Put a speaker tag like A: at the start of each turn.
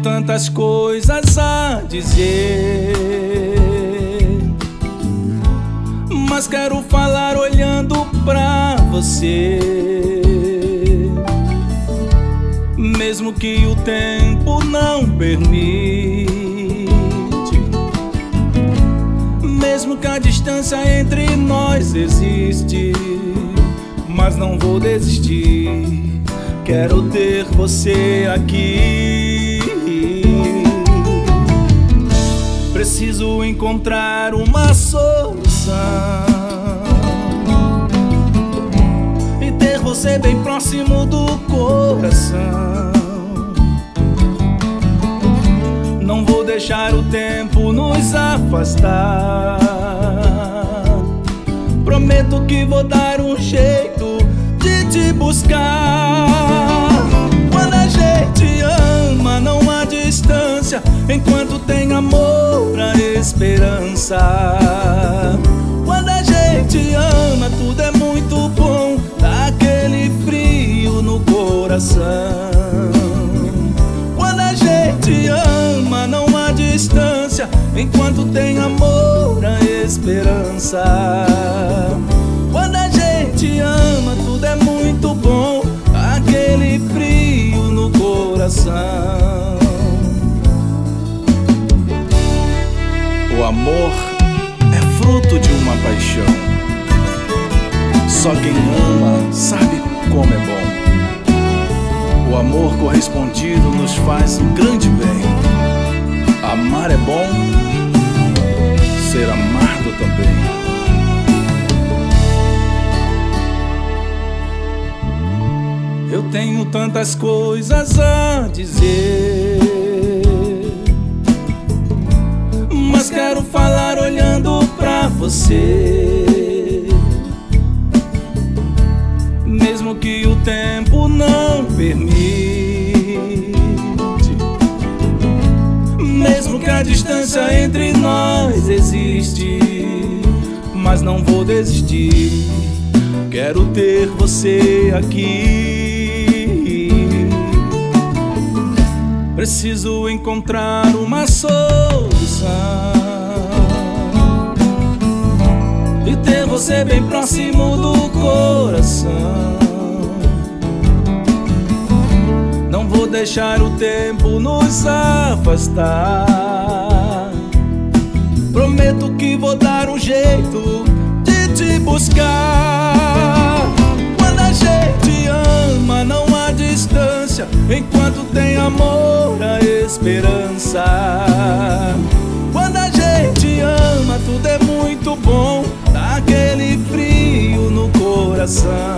A: tantas coisas a dizer, mas quero falar olhando pra você. Mesmo que o tempo não permite, mesmo que a distância entre nós existe, mas não vou desistir. Quero ter você aqui. Preciso encontrar uma solução e ter você bem próximo do coração. Não vou deixar o tempo nos afastar. Prometo que vou dar um jeito de te buscar. Quando a gente ama, não há distância. Enquanto tem amor, há esperança. Quando a gente ama, tudo é muito bom. Dá aquele frio no coração. Quando a gente ama, não há distância. Enquanto tem amor, há esperança. Quando a gente ama, tudo é muito bom. Aquele frio no coração.
B: O amor é fruto de uma paixão. Só quem ama sabe como é bom. O amor correspondido nos faz um grande bem. Amar é bom, ser amado também.
A: Eu tenho tantas coisas a dizer, mas quero falar olhando pra você. Mesmo que o tempo não permite, mesmo que a distância entre nós existe, mas não vou desistir. Quero ter você aqui. Preciso encontrar uma solução e ter você bem próximo do coração. Não vou deixar o tempo nos afastar. Prometo que vou dar um jeito de te buscar. Quando a gente ama, não há distância. Enquanto tem amor, há esperança. Quando a gente ama, tudo é muito bom. Dá aquele frio no coração.